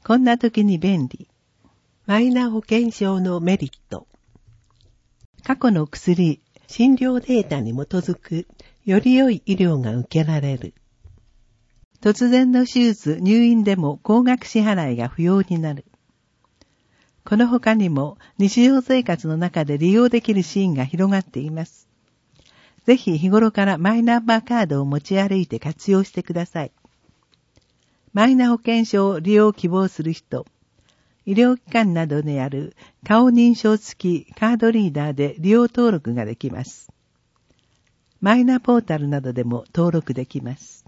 こんな時に便利。 マイナ保険証のメリット。 過去の薬、 診療データに基づくより良い医療が受けられる。 突然の手術、入院でも高額支払いが不要になる。この他にも日常生活の中で利用できるシーンが広がっています。ぜひ日頃からマイナンバーカードを持ち歩いて活用してください。マイナ保険証を利用を希望する人、医療機関などにある顔認証付きカードリーダーで利用登録ができます。マイナポータルなどでも登録できます。